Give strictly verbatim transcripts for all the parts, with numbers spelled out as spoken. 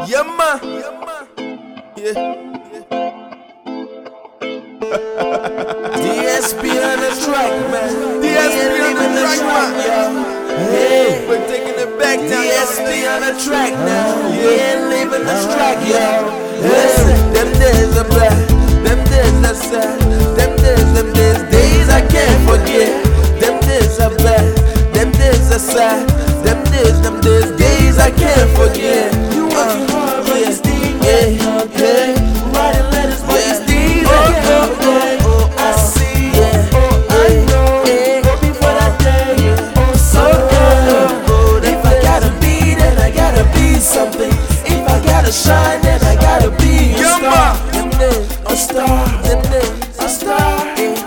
Yeah, man. Yeah. D S P on the track, man. D S P on the track, man. Hey, we're taking it back now. D S P on the track now. We ain't leaving the track, yo. Listen, them days are bad, them days are sad, them days, them days, days I can't forget. Them days are bad, them days are sad, them days, them days, days I can't forget. You working hard, but you still get okay. Writing letters, but you still can't forget. I see, yeah, oh I know, yeah. Before that day, oh so good. If I gotta be, then I gotta be something. If I gotta shine, then I gotta be a star. Them days, a star. Them days, a star.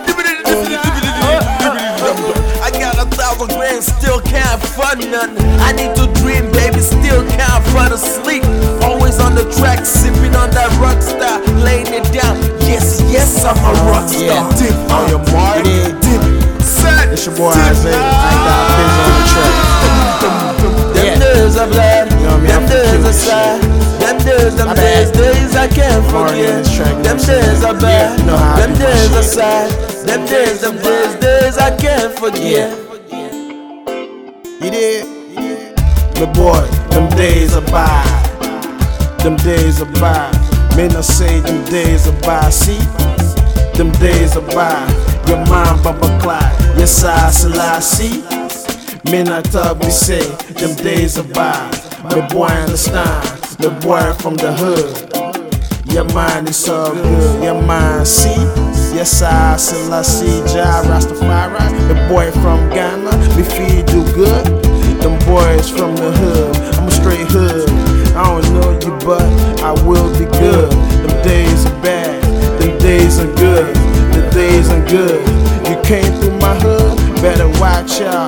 I got a thousand grand, still can't fund nothing. I need to dream, baby, still can't fall asleep. Always on the track, sipping on that rock star, laying it down. Yes, yes, I'm a rock star. Yeah. Dip on your mark, dip, set. It's your boy Isaiah. I got busy on the track. Them Yeah. days are blood, You know what I mean? them I'm days from are Cuba, sad. Them days, them My days, bad. days I can't Already in forget. this track, you know Them what I'm saying? days are bad, Yeah, you know how I them do my days are shit. sad. Them days, them days, days I can't forget. You did? But boy, them days are by. Them days are by. Men I say them days are by. See? Them days are by. Your mind bumper clock. Yes, I see. Men I talk, we say them days are by. My boy understand. The boy from the hood. Your mind is so good. Your mind see. Yes, I see. Jah Rastafari. The boy from Ghana. We feel do good. Them boys from the hood. I'm a straight hood. I don't know you, but I will be good. Them days are bad. Them days are good. The days are good. You came through my hood. Better watch out.